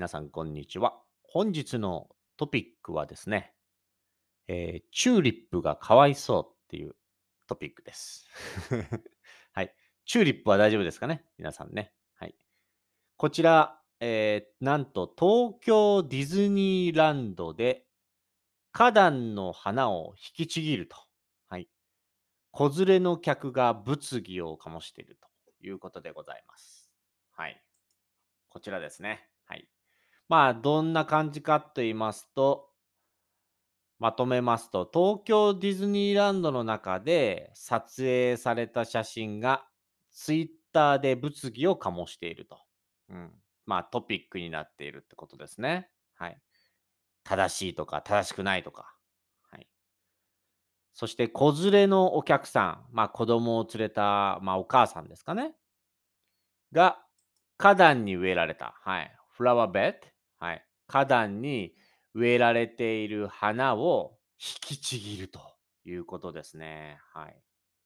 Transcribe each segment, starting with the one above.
皆さん、こんにちは。本日のトピックはですね、チューリップがかわいそうっていうトピックです。はい。チューリップは大丈夫ですかね皆さんね。はい。こちら、なんと東京ディズニーランドで花壇の花を引きちぎると。はい。子連れの客が物議を醸しているということでございます。はい。こちらですね。はい。まあ、どんな感じかと言いますと、まとめますと、東京ディズニーランドの中で撮影された写真が、ツイッターで物議を醸していると。うん。まあ、トピックになっているってことですね。はい。正しいとか、正しくないとか。はい。そして、子連れのお客さん、まあ、子供を連れた、まあ、お母さんですかね。が、花壇に植えられた、はい、フラワーベッド、はい、花壇に植えられている花を引きちぎるということですね。はい。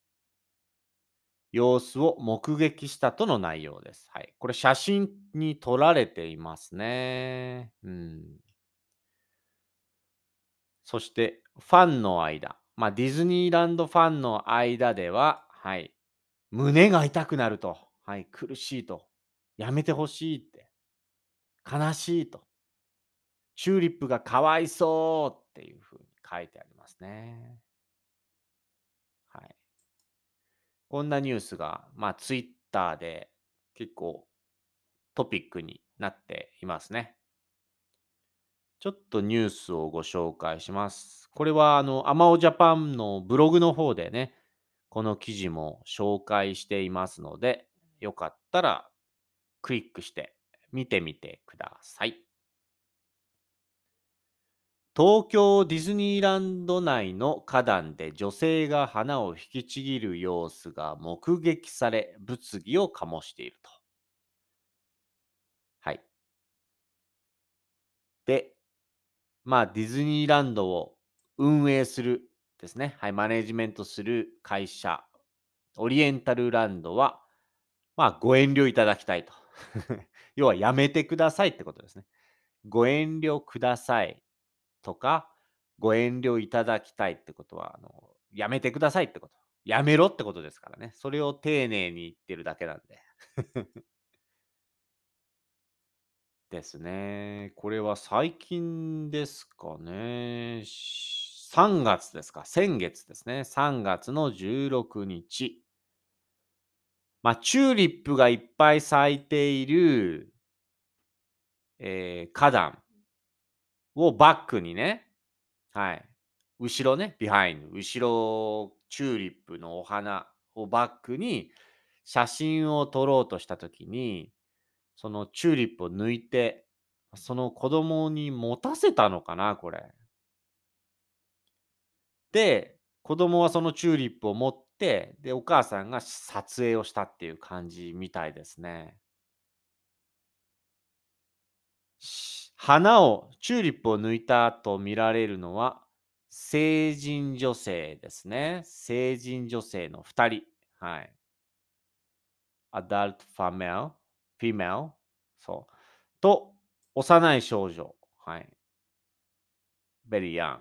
様子を目撃したとの内容です。はい。これ写真に撮られていますね。うん。そして、ファンの間、まあ、ディズニーランドファンの間では、はい、胸が痛くなると、はい、苦しいと、やめてほしいって、悲しいと。チューリップがかわいそうっていう風に書いてありますね。はい。こんなニュースが、まあ、ツイッターで結構トピックになっていますね。ちょっとニュースをご紹介します。これはアマオジャパンのブログの方でね、この記事も紹介していますので、よかったらクリックして見てみてください。東京ディズニーランド内の花壇で女性が花を引きちぎる様子が目撃され、物議を醸していると。はい。で、まあ、ディズニーランドを運営するですね。はい、マネジメントする会社、オリエンタルランドは、まあ、ご遠慮いただきたいと。要は、やめてくださいってことですね。ご遠慮くださいとか、ご遠慮いただきたいってことは、やめてくださいってこと。やめろってことですからね。それを丁寧に言ってるだけなんで。ですね。これは最近ですかね。3月ですか。先月ですね。3月の16日。まあ、チューリップがいっぱい咲いている、花壇をバックにね、はい。後ろね、ビハインド、後ろ、チューリップのお花をバックに写真を撮ろうとしたときに、そのチューリップを抜いて、その子供に持たせたのかな、これ。で、子供はそのチューリップを持って、で、お母さんが撮影をしたっていう感じみたいですね。花をチューリップを抜いたと見られるのは、成人女性ですね。成人女性の2人。はい。adult female そう。と、幼い少女。はい。very young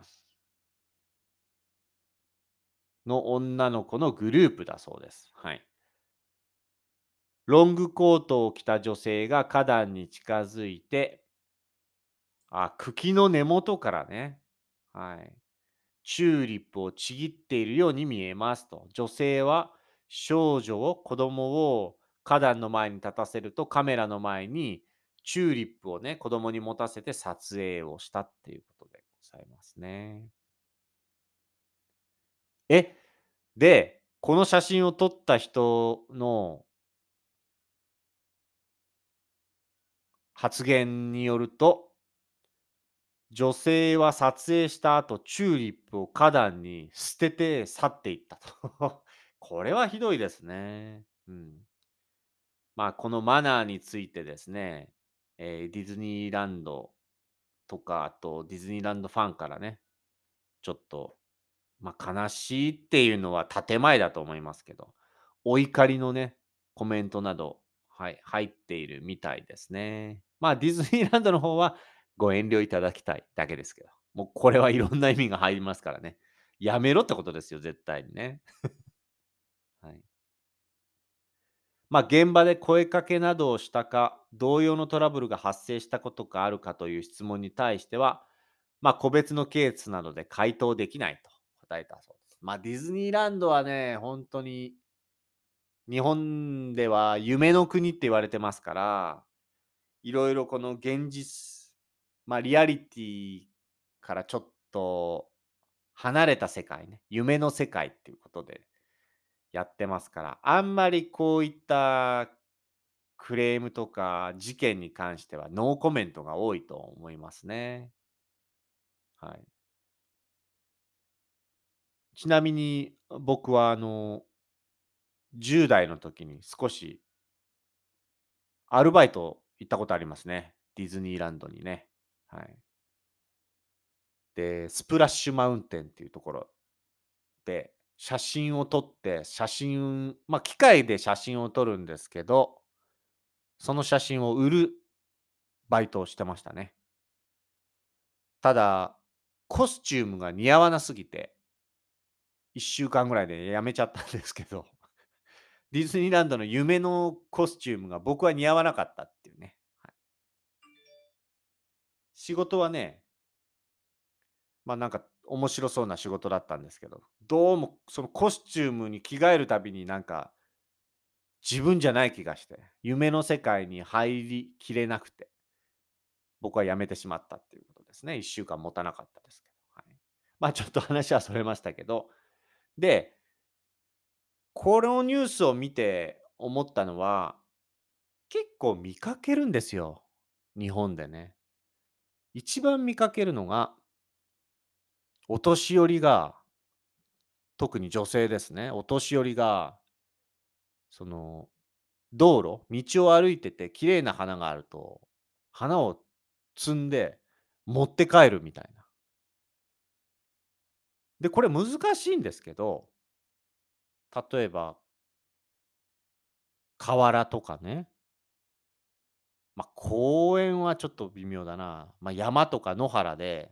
の女の子のグループだそうです。はい。ロングコートを着た女性が花壇に近づいて、茎の根元からね、はい。チューリップをちぎっているように見えますと。女性は子供を花壇の前に立たせるとカメラの前にチューリップをね、子供に持たせて撮影をしたっていうことでございますね。え、で、この写真を撮った人の発言によると、女性は撮影した後、チューリップを花壇に捨てて去っていったと。これはひどいですね。うん。まあ、このマナーについてですね、ディズニーランドとか、あとディズニーランドファンからね、ちょっと、まあ、悲しいっていうのは建前だと思いますけど、お怒りのね、コメントなど、はい、入っているみたいですね。 まあ、ディズニーランドの方はご遠慮いただきたいだけですけど。もうこれはいろんな意味が入りますからね。やめろってことですよ、絶対にね。はい。まあ、現場で声かけなどをしたか、同様のトラブルが発生したことがあるかという質問に対しては、まあ、個別のケースなどで回答できないと答えたそうです。まあ、ディズニーランドはね、本当に日本では夢の国って言われてますから、いろいろこの現実、まあ、リアリティからちょっと離れた世界ね、夢の世界っていうことでやってますから、あんまりこういったクレームとか事件に関してはノーコメントが多いと思いますね。はい。ちなみに僕は10代の時に少しアルバイト行ったことありますね。ディズニーランドにね。はい。で、スプラッシュマウンテンっていうところで、写真を撮って、まあ、機械で写真を撮るんですけど、その写真を売るバイトをしてましたね。ただ、コスチュームが似合わなすぎて、1週間ぐらいで辞めちゃったんですけど、ディズニーランドの夢のコスチュームが僕は似合わなかったっていうね。はい。仕事はね、ま、なんか面白そうな仕事だったんですけど、どうもそのコスチュームに着替えるたびになんか自分じゃない気がして、夢の世界に入りきれなくて、僕は辞めてしまったっていうことですね。1週間持たなかったですけど、はい。ま、ちょっと話はそれましたけど、で、このニュースを見て思ったのは、結構見かけるんですよ、日本でね。一番見かけるのが、お年寄りが、特に女性ですね、お年寄りが、その、道を歩いてて綺麗な花があると、花を摘んで持って帰るみたいな。で、これ難しいんですけど、例えば、河原とかね、ま、公園はちょっと微妙だな。ま、山とか野原で、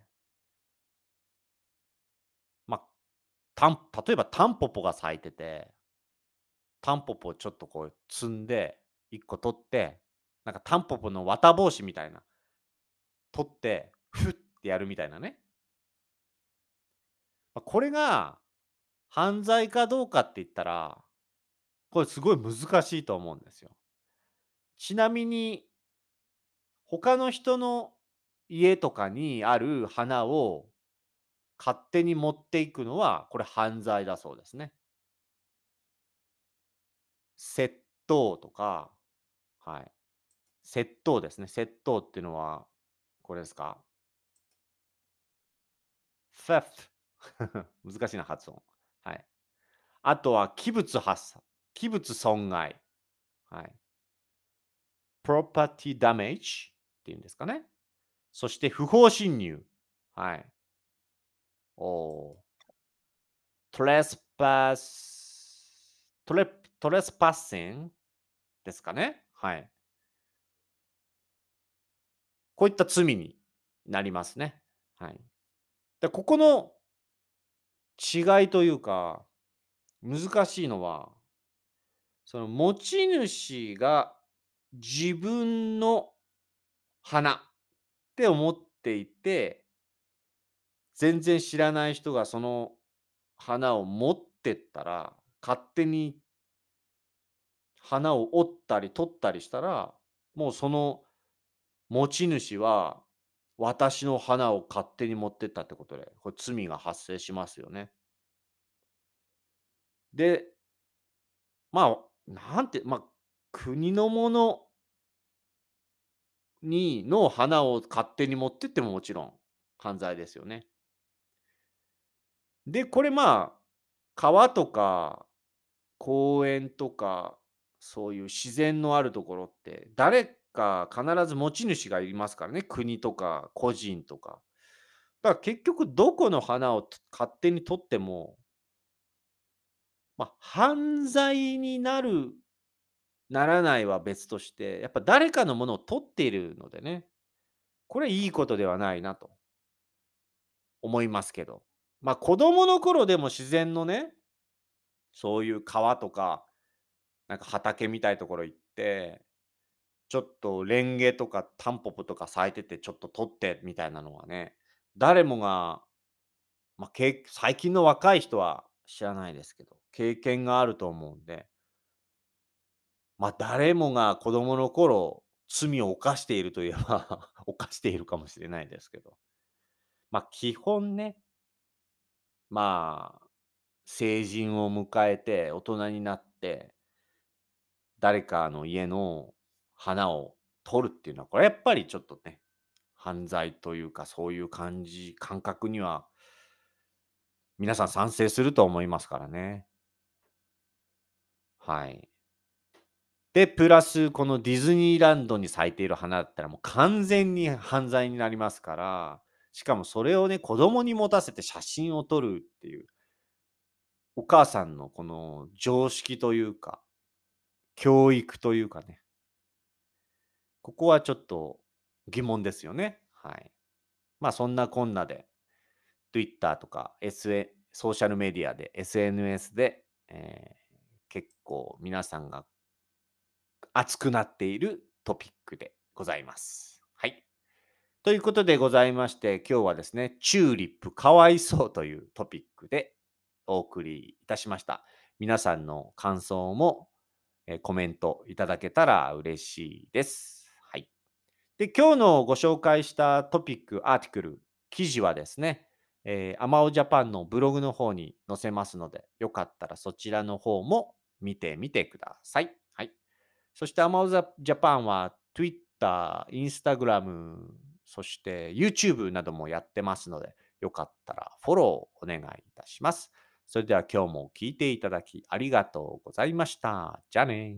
ま、例えばタンポポが咲いてて、タンポポをちょっとこう摘んで、1個取って、なんかタンポポの綿帽子みたいな、取って、フッってやるみたいなね。ま、これが犯罪かどうかって言ったら、これすごい難しいと思うんですよ。ちなみに、他の人の家とかにある花を勝手に持っていくのは、これ犯罪だそうですね。窃盗とか、はい。窃盗ですね。窃盗っていうのは、これですか？theft 難しいな、発音。はい。あとは器物損害。はい。property damage っていうんですかね。そして不法侵入。はい。おお。トレトレスパッシングですかね。はい。こういった罪になりますね。はい。で、ここの違いというか、難しいのは、その持ち主が自分の花って思っていて、全然知らない人がその花を持ってったら、勝手に花を折ったり取ったりしたら、もうその持ち主は、私の花を勝手に持ってったってことで、これ罪が発生しますよね。で、まあ、国のものの花を勝手に持ってってももちろん犯罪ですよね。で、これまあ、川とか公園とか、そういう自然のあるところって、誰か必ず持ち主がいますからね、国とか個人とか。だから結局どこの花を勝手に取っても、まあ、犯罪になるならないは別として、やっぱ誰かのものを取っているのでね、これいいことではないなと思いますけど。子供の頃でも自然のね、そういう川とか、なんか畑みたいところ行って、ちょっとレンゲとかタンポポとか咲いててちょっと取ってみたいなのはね、誰もが、最近の若い人は知らないですけど、経験があると思うんで、誰もが子供の頃、罪を犯しているといえば犯しているかもしれないですけど、基本ね、まあ、成人を迎えて大人になって、誰かの家の花を取るっていうのは、これやっぱりちょっとね、犯罪というか、そういう感覚には、皆さん賛成すると思いますからね。はい。で、プラスこのディズニーランドに咲いている花だったら、もう完全に犯罪になりますから、しかもそれをね、子供に持たせて写真を撮るっていう、お母さんのこの常識というか、教育というかね、ここはちょっと疑問ですよね。はい。そんなこんなで、Twitter とか、ソーシャルメディアで、SNS で、結構皆さんが熱くなっているトピックでございます。はい。ということでございまして、今日はですね、チューリップかわいそうというトピックでお送りいたしました。皆さんの感想も、コメントいただけたら嬉しいです。はい。で、今日のご紹介したトピック、アーティクル、記事はですね、アマオジャパンのブログの方に載せますので、よかったらそちらの方も見てみてください。はい。そしてアマオジャパンは Twitter、Instagram、そして YouTube などもやってますので、よかったらフォローお願いいたします。それでは今日も聞いていただきありがとうございました。じゃあね。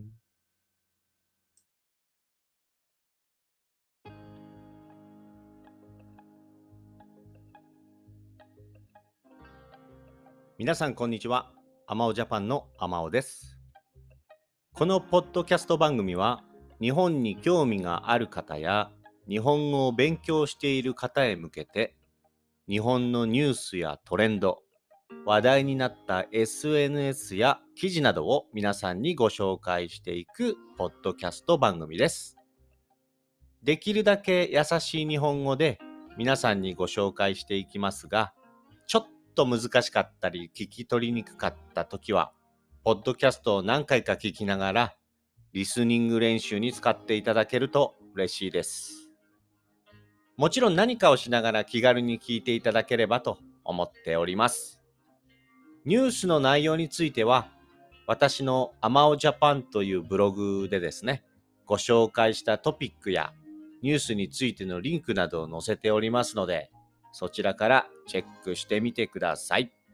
皆さんこんにちは。アマオジャパンのアマオです。このポッドキャスト番組は日本に興味がある方や日本語を勉強している方へ向けて日本のニュースやトレンド、話題になった SNS や記事などを皆さんにご紹介していくポッドキャスト番組です。できるだけ優しい日本語で皆さんにご紹介していきますが、ちょっと難しかったり聞き取りにくかったときは、ポッドキャストを何回か聞きながら、リスニング練習に使っていただけると嬉しいです。もちろん何かをしながら気軽に聞いていただければと思っております。ニュースの内容については、私のアマオジャパンというブログでですね、ご紹介したトピックやニュースについてのリンクなどを載せておりますので、そちらからチェックしてみてください。